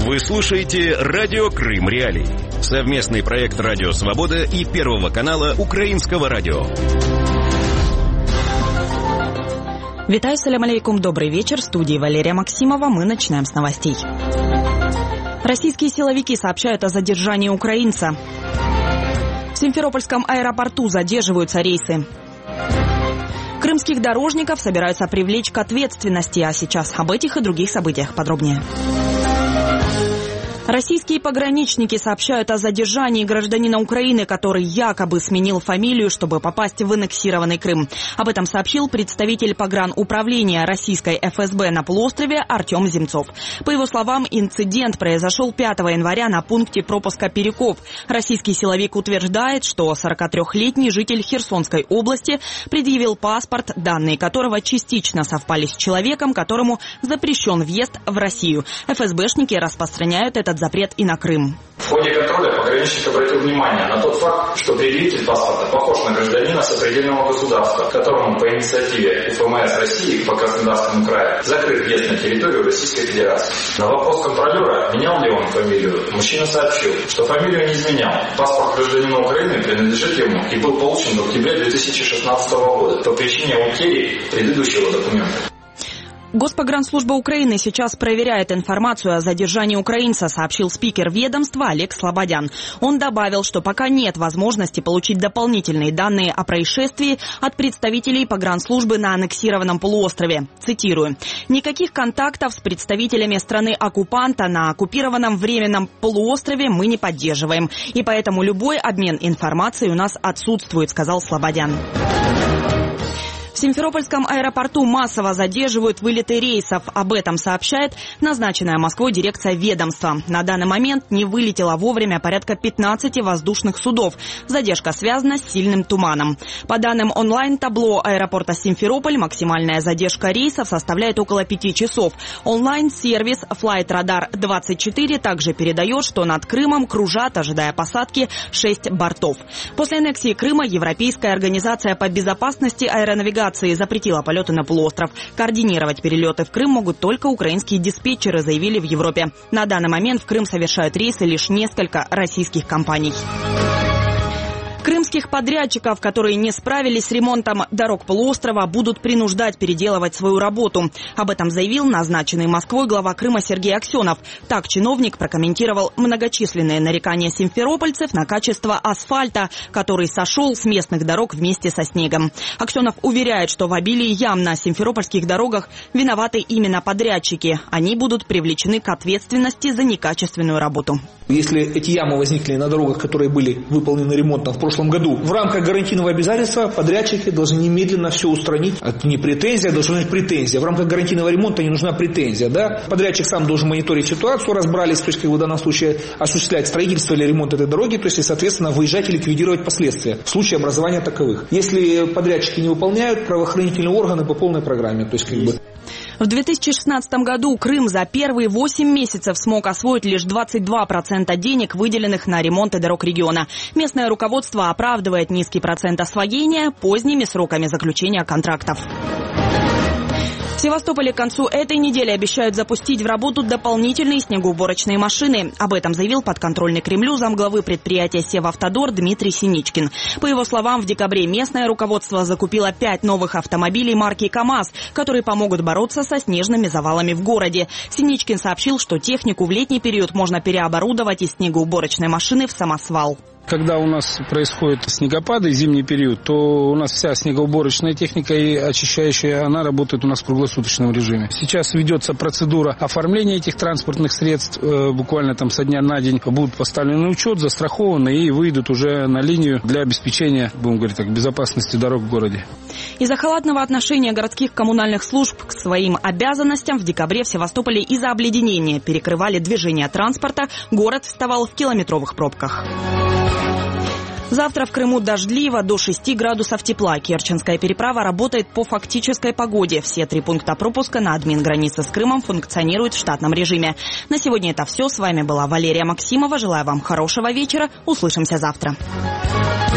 Вы слушаете «Радио Крым Реалии». Совместный проект «Радио Свобода» и Первого канала Украинского радио. Витаю, салям алейкум, добрый вечер. В студии Валерия Максимова. Мы начинаем с новостей. Российские силовики сообщают о задержании украинца. В Симферопольском аэропорту задерживаются рейсы. Крымских дорожников собираются привлечь к ответственности. А сейчас об этих и других событиях подробнее. Российские пограничники сообщают о задержании гражданина Украины, который якобы сменил фамилию, чтобы попасть в аннексированный Крым. Об этом сообщил представитель погрануправления российской ФСБ на полуострове Артем Земцов. По его словам, инцидент произошел 5 января на пункте пропуска Перекоп. Российский силовик утверждает, что 43-летний житель Херсонской области предъявил паспорт, данные которого частично совпали с человеком, которому запрещен въезд в Россию. ФСБшники распространяют этот запрет и на Крым. В ходе контроля пограничник обратил внимание на тот факт, что предъявитель паспорта похож на гражданина сопредельного государства, которому по инициативе УФМС России по Краснодарскому краю закрыт въезд на территорию Российской Федерации. На вопрос контролера, менял ли он фамилию, мужчина сообщил, что фамилию не изменял. Паспорт гражданина Украины принадлежит ему и был получен в октябре 2016 года по причине утери предыдущего документа. Госпогранслужба Украины сейчас проверяет информацию о задержании украинца, сообщил спикер ведомства Олег Слободян. Он добавил, что пока нет возможности получить дополнительные данные о происшествии от представителей погранслужбы на аннексированном полуострове. Цитирую. «Никаких контактов с представителями страны-оккупанта на оккупированном временном полуострове мы не поддерживаем. И поэтому любой обмен информацией у нас отсутствует», сказал Слободян. В Симферопольском аэропорту массово задерживают вылеты рейсов. Об этом сообщает назначенная Москвой дирекция ведомства. На данный момент не вылетело вовремя порядка 15 воздушных судов. Задержка связана с сильным туманом. По данным онлайн-табло аэропорта Симферополь, максимальная задержка рейсов составляет около 5 часов. Онлайн-сервис Flight Radar 24 также передает, что над Крымом кружат, ожидая посадки, 6 бортов. После аннексии Крыма Европейская организация по безопасности аэронавигации запретила полеты на полуостров. Координировать перелеты в Крым могут только украинские диспетчеры, заявили в Европе. На данный момент в Крым совершают рейсы лишь несколько российских компаний. Крымских подрядчиков, которые не справились с ремонтом дорог полуострова, будут принуждать переделывать свою работу. Об этом заявил назначенный Москвой глава Крыма Сергей Аксенов. Так чиновник прокомментировал многочисленные нарекания симферопольцев на качество асфальта, который сошел с местных дорог вместе со снегом. Аксенов уверяет, что в обилии ям на симферопольских дорогах виноваты именно подрядчики. Они будут привлечены к ответственности за некачественную работу. Если эти ямы возникли на дорогах, которые были выполнены ремонтом в прошлом году, в рамках гарантийного обязательства подрядчики должны немедленно все устранить. Это не претензия, должна быть претензия. В рамках гарантийного ремонта не нужна претензия. Да? Подрядчик сам должен мониторить ситуацию, разобрались, то есть в данном случае осуществлять строительство или ремонт этой дороги, то есть и, соответственно, выезжать и ликвидировать последствия в случае образования таковых. Если подрядчики не выполняют, правоохранительные органы по полной программе. То есть В 2016 году Крым за первые 8 месяцев смог освоить лишь 22% денег, выделенных на ремонты дорог региона. Местное руководство оправдывает низкий процент освоения поздними сроками заключения контрактов. В Севастополе к концу этой недели обещают запустить в работу дополнительные снегоуборочные машины. Об этом заявил подконтрольный Кремлю замглавы предприятия «Севавтодор» Дмитрий Синичкин. По его словам, в декабре местное руководство закупило 5 новых автомобилей марки КАМАЗ, которые помогут бороться со снежными завалами в городе. Синичкин сообщил, что технику в летний период можно переоборудовать из снегоуборочной машины в самосвал. Когда у нас происходят снегопады, зимний период, то у нас вся снегоуборочная техника и очищающая, она работает у нас в круглосуточном режиме. Сейчас ведется процедура оформления этих транспортных средств. Буквально там со дня на день будут поставлены на учет, застрахованы и выйдут уже на линию для обеспечения, будем говорить так, безопасности дорог в городе. Из-за халатного отношения городских коммунальных служб к своим обязанностям в декабре в Севастополе из-за обледенения перекрывали движение транспорта, город вставал в километровых пробках. Завтра в Крыму дождливо, до 6 градусов тепла. Керченская переправа работает по фактической погоде. Все 3 пункта пропуска на админгранице с Крымом функционируют в штатном режиме. На сегодня это все. С вами была Валерия Максимова. Желаю вам хорошего вечера. Услышимся завтра.